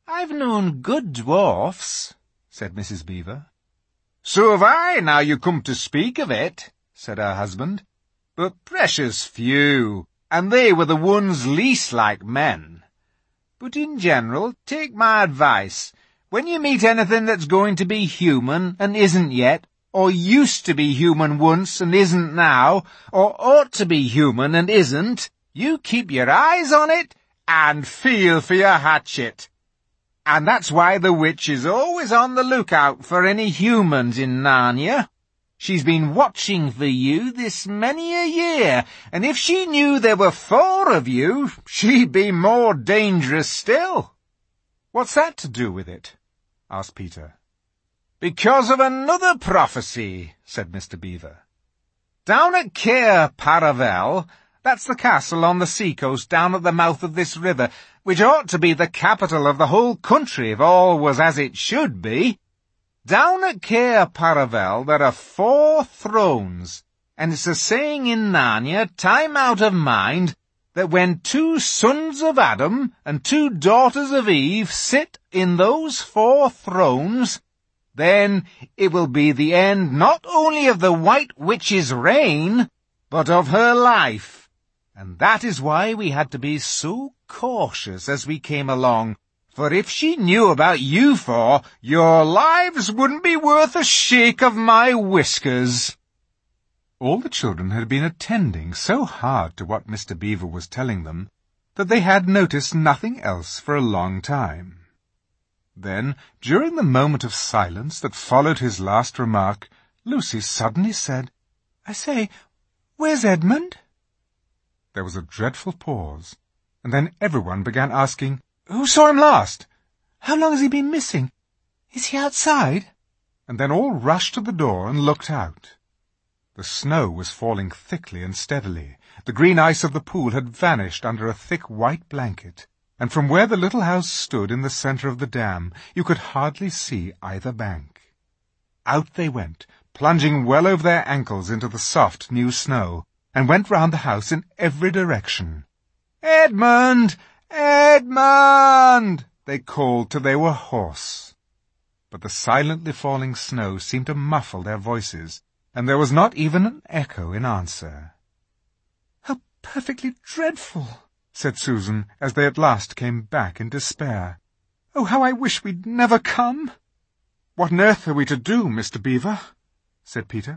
I've known good dwarfs, said Missus Beaver. So have I, now you come to speak of it, said her husband. But precious few, and they were the ones least like men. But in general, take my advice. When you meet anything that's going to be human and isn't yet, or used to be human once and isn't now, or ought to be human and isn't, you keep your eyes on it and feel for your hatchet. And that's why the witch is always on the lookout for any humans in Narnia. She's been watching for you this many a year, and if she knew there were four of you, she'd be more dangerous still. What's that to do with it? Asked Peter. Because of another prophecy, said Mister Beaver. Down at Caer Paravel, that's the castle on the seacoast down at the mouth of this river, which ought to be the capital of the whole country if all was as it should be. Down at Caer Paravel there are four thrones, and it's a saying in Narnia, time out of mind, that when two sons of Adam and two daughters of Eve sit in those four thrones, then it will be the end not only of the White Witch's reign, but of her life. And that is why we had to be so cautious as we came along, for if she knew about you four, your lives wouldn't be worth a shake of my whiskers. All the children had been attending so hard to what Mister Beaver was telling them that they had noticed nothing else for a long time. Then, during the moment of silence that followed his last remark, Lucy suddenly said, "I say, where's Edmund?" There was a dreadful pause, and then everyone began asking, "Who saw him last? How long has he been missing? Is he outside?" And then all rushed to the door and looked out. The snow was falling thickly and steadily. The green ice of the pool had vanished under a thick white blanket, and from where the little house stood in the centre of the dam, you could hardly see either bank. Out they went, plunging well over their ankles into the soft new snow, and went round the house in every direction. "Edmund! Edmund!" they called till they were hoarse. But the silently falling snow seemed to muffle their voices, and there was not even an echo in answer. "How perfectly dreadful!" said Susan, as they at last came back in despair. "Oh, how I wish we'd never come!" "What on earth are we to do, Mister Beaver?" said Peter.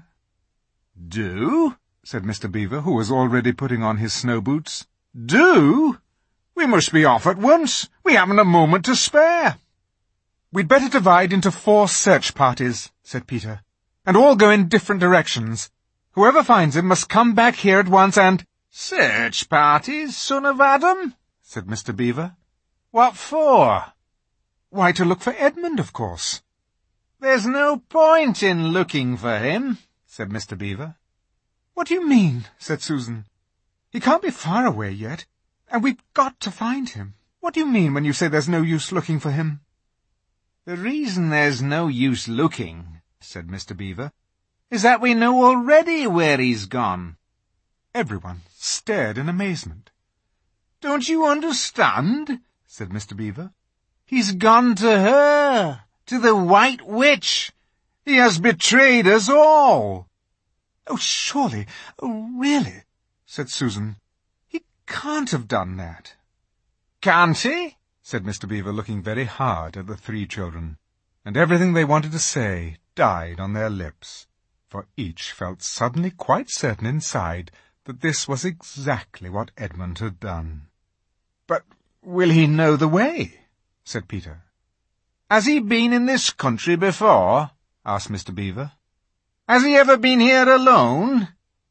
"Do?" said Mister Beaver, who was already putting on his snow boots. "Do? We must be off at once. We haven't a moment to spare." "We'd better divide into four search parties," said Peter, "and all go in different directions. Whoever finds him must come back here at once and—" "Search parties, son of Adam?" said Mister Beaver. "What for?" "Why, to look for Edmund, of course." "There's no point in looking for him," said Mister Beaver. "What do you mean?" said Susan. "He can't be far away yet, and we've got to find him. What do you mean when you say there's no use looking for him?" "The reason there's no use looking," said Mister Beaver, "is that we know already where he's gone." Everyone stared in amazement. "Don't you understand?" said Mister Beaver. "He's gone to her, to the White Witch. He has betrayed us all." "Oh, surely, oh, really," said Susan. "He can't have done that." "Can't he?" said Mister Beaver, looking very hard at the three children, and everything they wanted to say died on their lips, for each felt suddenly quite certain inside that this was exactly what Edmund had done. "But will he know the way?" said Peter. "Has he been in this country before?" asked Mister Beaver. "Has he ever been here alone?"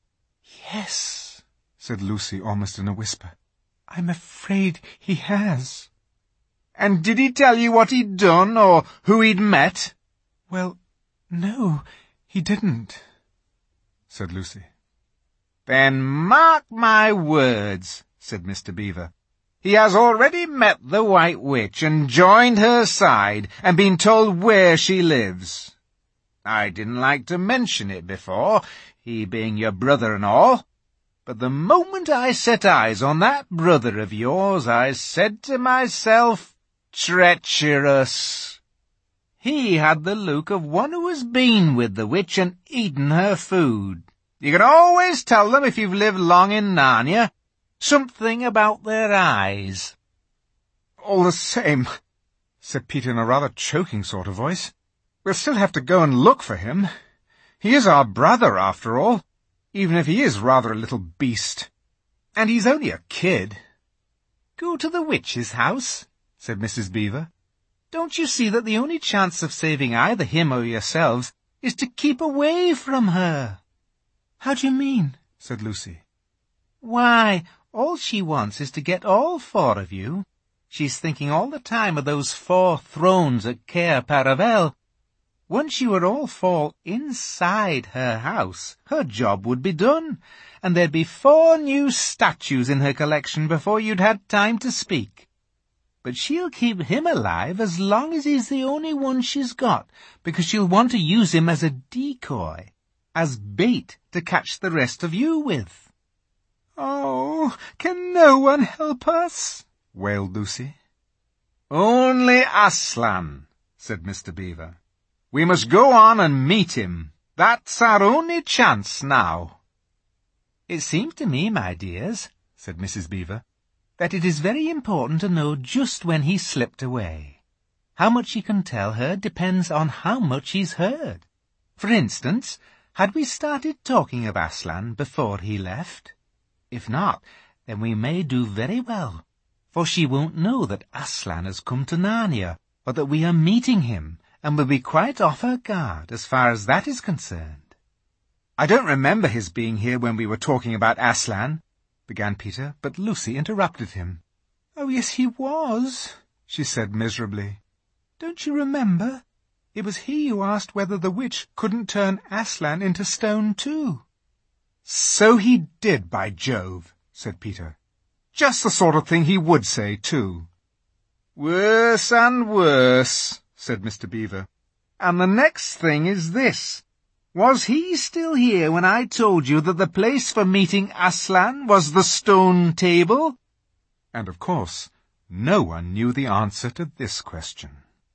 "Yes," said Lucy almost in a whisper. "I'm afraid he has." "And did he tell you what he'd done, or who he'd met?" "Well, no, he didn't," said Lucy. "Then mark my words," said Mister Beaver. "He has already met the White Witch and joined her side and been told where she lives. I didn't like to mention it before, he being your brother and all, but the moment I set eyes on that brother of yours, I said to myself, treacherous. He had the look of one who has been with the witch and eaten her food. You can always tell them if you've lived long in Narnia. Something about their eyes. All the same, said Peter in a rather choking sort of voice, we'll still have to go and look for him. He is our brother, after all, even if he is rather a little beast. And he's only a kid. Go to the witch's house, said Missus Beaver. Don't you see that the only chance of saving either him or yourselves is to keep away from her? How do you mean? Said Lucy. Why, all she wants is to get all four of you. She's thinking all the time of those four thrones at Cair Paravel. Once you were all four inside her house, her job would be done, and there'd be four new statues in her collection before you'd had time to speak. But she'll keep him alive as long as he's the only one she's got, because she'll want to use him as a decoy, as bait to catch the rest of you with. Oh, can no one help us? Wailed Lucy. Only Aslan, said Mister Beaver. We must go on and meet him. That's our only chance now. It seems to me, my dears, said Missus Beaver, that it is very important to know just when he slipped away. How much he can tell her depends on how much he's heard. For instance, had we started talking of Aslan before he left? If not, then we may do very well, for she won't know that Aslan has come to Narnia, or that we are meeting him, and will be quite off her guard as far as that is concerned. I don't remember his being here when we were talking about Aslan, began Peter, but Lucy interrupted him. Oh, yes, he was, she said miserably. Don't you remember? It was he who asked whether the witch couldn't turn Aslan into stone too. So he did, by Jove, said Peter. Just the sort of thing he would say, too. Worse and worse, said Mister Beaver. And the next thing is this. Was he still here when I told you that the place for meeting Aslan was the stone table? And, of course, no one knew the answer to this question.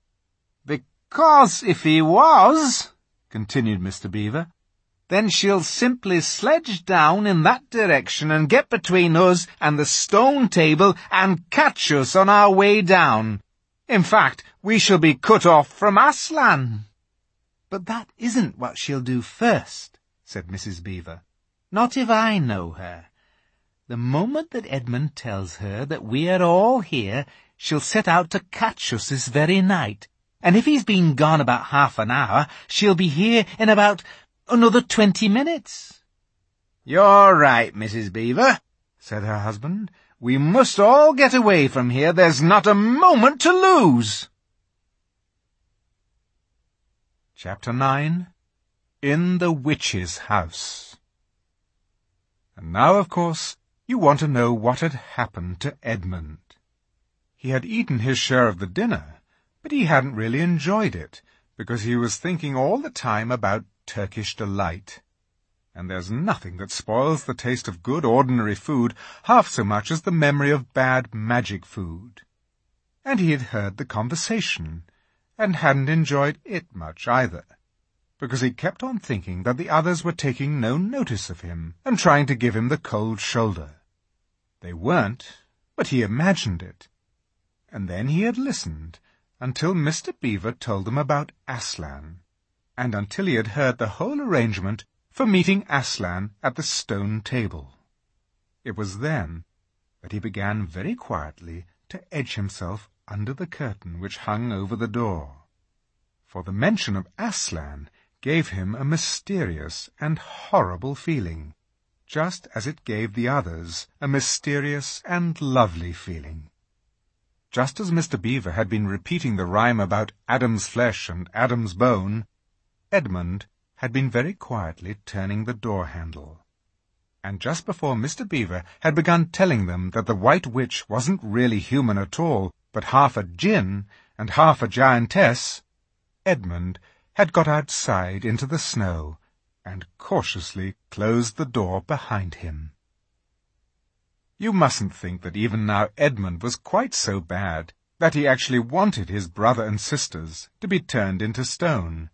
Because if he was, continued Mister Beaver, then she'll simply sledge down in that direction and get between us and the stone table and catch us on our way down. In fact, we shall be cut off from Aslan. But that isn't what she'll do first, said Missus Beaver. Not if I know her. The moment that Edmund tells her that we are all here, she'll set out to catch us this very night. And if he's been gone about half an hour, she'll be here in about another twenty minutes. You're right, Missus Beaver, said her husband. We must all get away from here. There's not a moment to lose. Chapter nine. In the Witch's House. And now, of course, you want to know what had happened to Edmund. He had eaten his share of the dinner, but he hadn't really enjoyed it, because he was thinking all the time about Turkish delight. And there's nothing that spoils the taste of good ordinary food half so much as the memory of bad magic food. And he had heard the conversation, and hadn't enjoyed it much either, because he kept on thinking that the others were taking no notice of him, and trying to give him the cold shoulder. They weren't, but he imagined it. And then he had listened, until Mister Beaver told them about Aslan, and until he had heard the whole arrangement for meeting Aslan at the stone table. It was then that he began very quietly to edge himself under the curtain which hung over the door, for the mention of Aslan gave him a mysterious and horrible feeling, just as it gave the others a mysterious and lovely feeling. Just as Mister Beaver had been repeating the rhyme about Adam's flesh and Adam's bone, Edmund had been very quietly turning the door-handle. And just before Mister Beaver had begun telling them that the White Witch wasn't really human at all, but half a djinn and half a giantess, Edmund had got outside into the snow and cautiously closed the door behind him. You mustn't think that even now Edmund was quite so bad. that he actually wanted his brother and sisters to be turned into stone.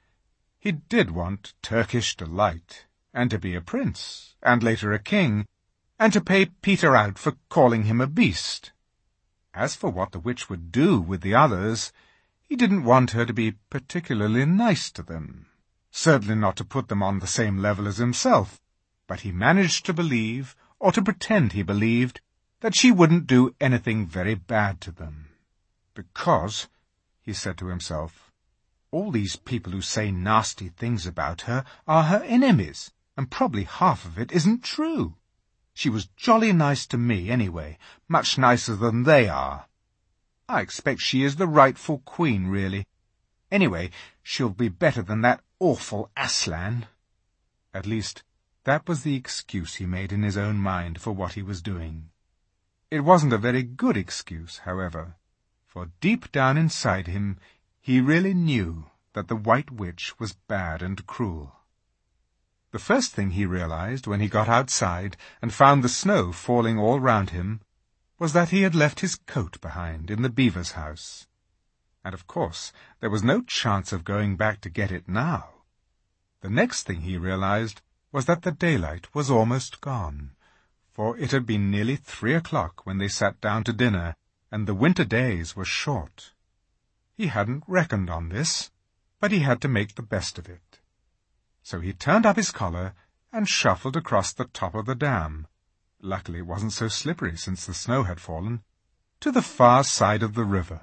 He did want Turkish delight, and to be a prince, and later a king, and to pay Peter out for calling him a beast. As for what the witch would do with the others, he didn't want her to be particularly nice to them, certainly not to put them on the same level as himself, but he managed to believe, or to pretend he believed, that she wouldn't do anything very bad to them. Because, he said to himself, all these people who say nasty things about her are her enemies, and probably half of it isn't true. She was jolly nice to me, anyway, much nicer than they are. I expect she is the rightful queen, really. Anyway, she'll be better than that awful Aslan. At least, that was the excuse he made in his own mind for what he was doing. It wasn't a very good excuse, however, for deep down inside him he really knew that the White Witch was bad and cruel. The first thing he realized when he got outside and found the snow falling all round him was that he had left his coat behind in the beaver's house. And of course there was no chance of going back to get it now. The next thing he realized was that the daylight was almost gone, for it had been nearly three o'clock when they sat down to dinner, and the winter days were short. He hadn't reckoned on this, but he had to make the best of it. So he turned up his collar and shuffled across the top of the dam, luckily it wasn't so slippery since the snow had fallen, to the far side of the river.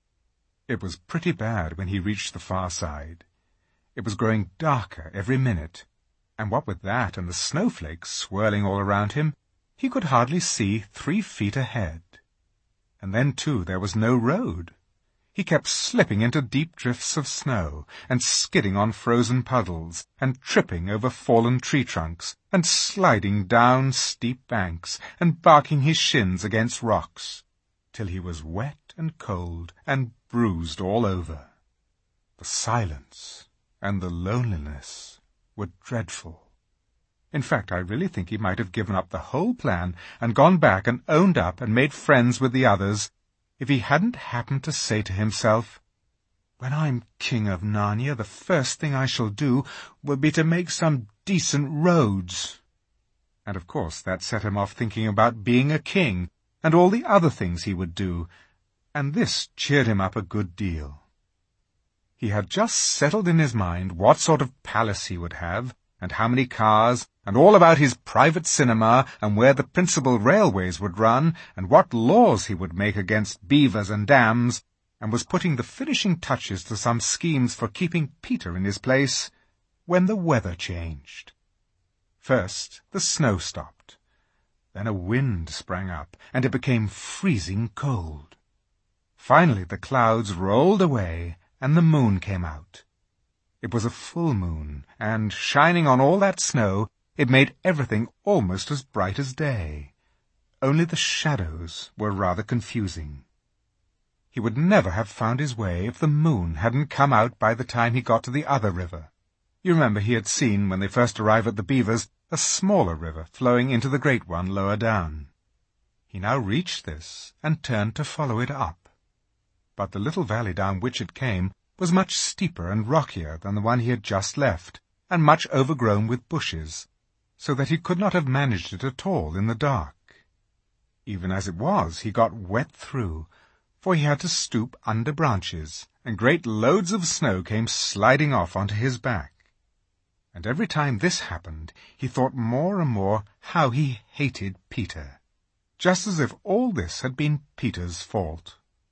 It was pretty bad when he reached the far side. It was growing darker every minute, and what with that and the snowflakes swirling all around him, he could hardly see three feet ahead. And then, too, there was no road. He kept slipping into deep drifts of snow, and skidding on frozen puddles, and tripping over fallen tree trunks, and sliding down steep banks, and barking his shins against rocks, till he was wet and cold and bruised all over. The silence and the loneliness were dreadful. In fact, I really think he might have given up the whole plan and gone back and owned up and made friends with the others, if he hadn't happened to say to himself, "When I'm king of Narnia, the first thing I shall do will be to make some decent roads." And of course that set him off thinking about being a king, and all the other things he would do, and this cheered him up a good deal. He had just settled in his mind what sort of palace he would have, and how many cars, and all about his private cinema, and where the principal railways would run, and what laws he would make against beavers and dams, and was putting the finishing touches to some schemes for keeping Peter in his place, when the weather changed. First the snow stopped. Then a wind sprang up, and it became freezing cold. Finally the clouds rolled away, and the moon came out. It was a full moon, and, shining on all that snow, it made everything almost as bright as day. Only the shadows were rather confusing. He would never have found his way if the moon hadn't come out by the time he got to the other river. You remember he had seen, when they first arrived at the beavers, a smaller river flowing into the great one lower down. He now reached this, and turned to follow it up. But the little valley down which it came was much steeper and rockier than the one he had just left, and much overgrown with bushes, so that he could not have managed it at all in the dark. Even as it was, he got wet through, for he had to stoop under branches, and great loads of snow came sliding off onto his back. And every time this happened, he thought more and more how he hated Peter, just as if all this had been Peter's fault.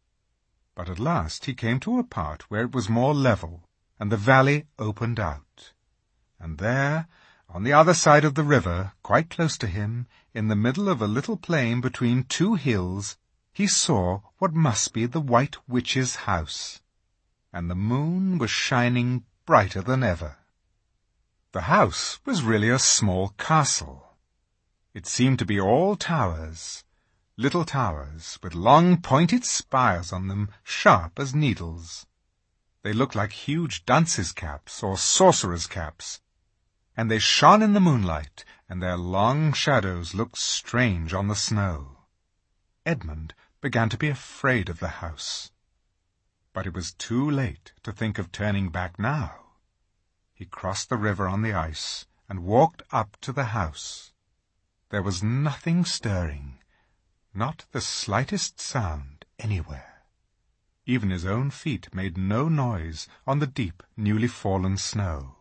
But at last he came to a part where it was more level, and the valley opened out. And there, on the other side of the river, quite close to him, in the middle of a little plain between two hills, he saw what must be the White Witch's house. And the moon was shining brighter than ever. The house was really a small castle. It seemed to be all towers, little towers with long pointed spires on them, sharp as needles. They looked like huge dunces' caps or sorcerers' caps, and they shone in the moonlight, and their long shadows looked strange on the snow. Edmund began to be afraid of the house. But it was too late to think of turning back now. He crossed the river on the ice and walked up to the house. There was nothing stirring, not the slightest sound anywhere. Even his own feet made no noise on the deep, newly fallen snow.